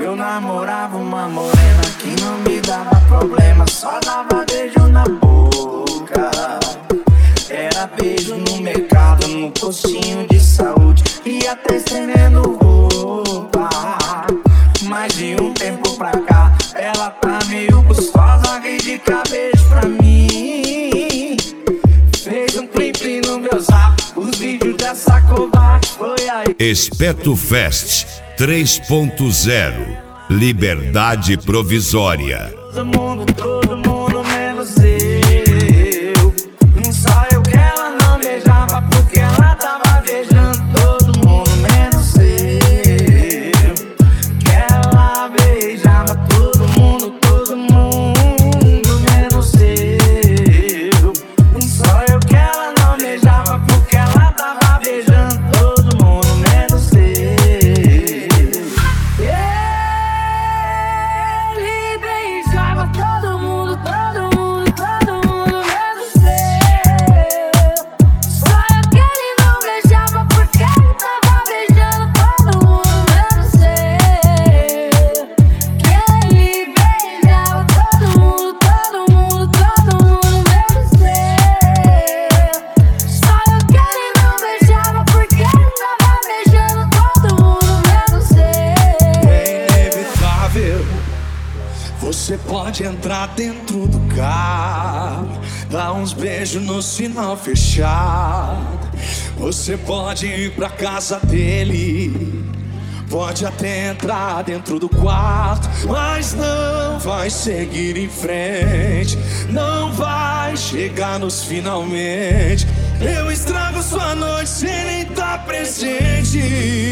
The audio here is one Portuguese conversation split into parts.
Eu namorava uma morena que não me dava problema, só dava beijo na boca. Era beijo no mercado, no postinho de saúde e até estendendo roupa. Mas de um tempo pra cá ela tá meio gostosa, vem de cabeça pra mim. Fez um clipe no meu zap, os vídeos dessa covarde foi aí. Espeto Fest 3.0 Liberdade Provisória. Todo mundo menos eu. Só eu que ela não beijava porque ela tava beijando todo mundo menos eu. Que ela beijava todo mundo menos eu. Só eu que ela não beijava porque ela tava beijando todo mundo menos eu. Ele beijava todo mundo menos eu. Só eu que ele não beijava porque ele tava beijando todo mundo menos eu. Que ele beijava todo mundo menos eu. Só eu que ele não beijava porque ele tava beijando todo mundo menos eu. É inevitável. Você pode entrar dentro do carro, dar uns beijos no sinal fechado. Você pode ir pra casa dele, pode até entrar dentro do quarto, mas não vai seguir em frente, não vai chegar nos finalmente. Eu estrago sua noite sem nem estar presente.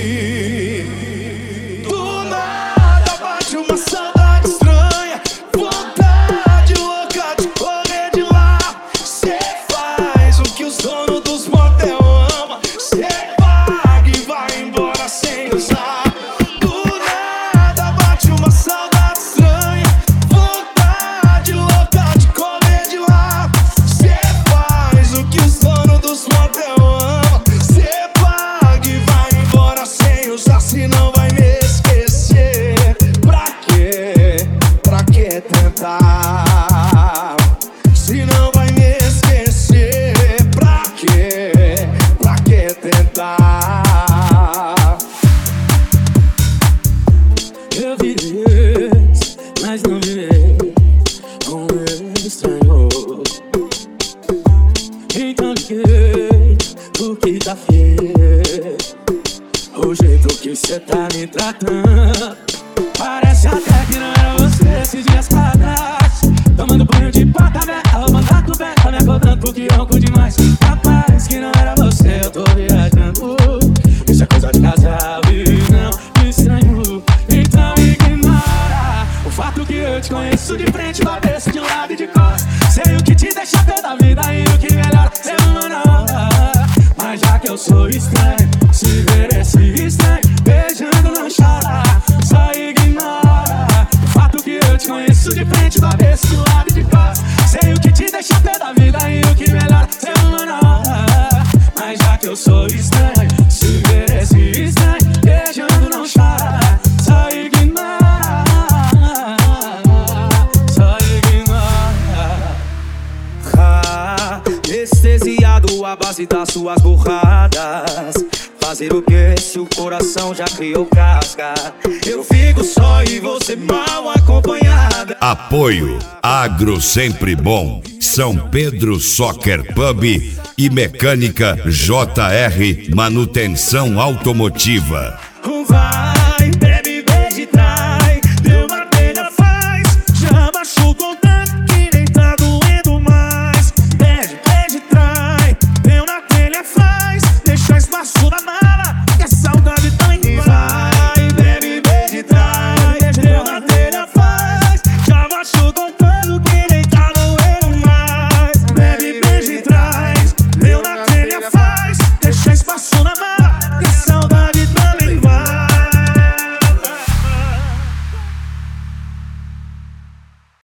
Do nada bate uma saudade estranha, vontade louca de correr de lá. Cê faz o que os donos dos motel amam, cê paga e vai embora sem usar. Do nada bate uma saudade estranha, vontade louca de correr de lá. Cê faz o que os donos dos motel amam, cê paga e vai embora sem usar. Se não vai me esquecer, pra quê? Pra que tentar? Se não vai me esquecer, pra quê? Pra que tentar? Eu vivi, mas não vivi com ele estranho. Então liguei, o que tá feio? O jeito que cê tá me tratando parece até que não era você esses dias pra trás. Tomando banho de porta aberta, roubando a coberta, me acordando porque ronco demais. Rapaz, que não era você, eu tô viajando. Isso é coisa de casal e não me estranho. Então ignora o fato que eu te conheço de frente, do avesso, de um lado e de costas. Sei o que te deixa pé da vida e o que melhora ser humano. Mas já que eu sou estranho, se ver esse estranho beijando não chora. Só ignora o fato que eu te conheço de frente, do avesso, de um lado e de costas. Sei o que te deixa pé da vida e o que melhora ser humano. Mas já que eu sou estranho, se ver esse estranho beijando não chora. Só ignora, só ignora. Anestesiado à base das suas borradas. Fazer o que se o coração já criou casca? Eu fico só e você mal acompanhada. Apoio Agro Sempre Bom, São Pedro Soccer Pub e Mecânica JR Manutenção Automotiva. Vai